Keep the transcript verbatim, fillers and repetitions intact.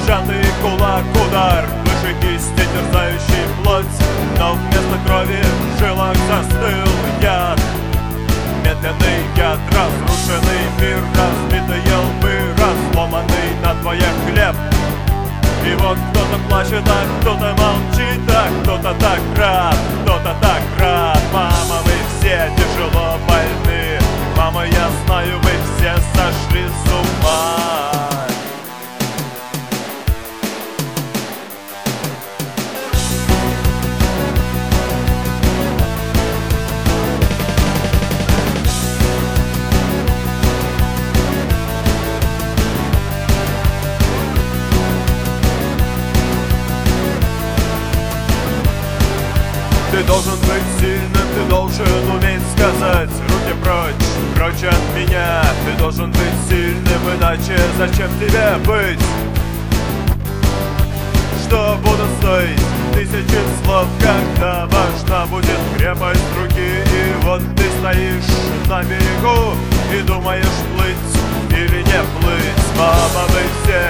сжатый кулак, удар выше кисти, терзающий плоть, но вместо крови в жилах застыл яд. Медленный яд, разрушенный мир, разбитые лбы, разломанный надвое хлеб. И вот кто-то плачет, а кто-то молчит, а кто-то так рад, кто-то так рад. Мама, мы все тяжело больны, мама, я знаю, мы все сошли с ума. Ты должен быть сильным, ты должен уметь сказать: руки прочь, прочь от меня. Ты должен быть сильным, иначе зачем тебе быть? Что будут стоить тысячи слов, когда важна будет крепость руки? И вот ты стоишь на берегу и думаешь, плыть или не плыть. Мама, мы все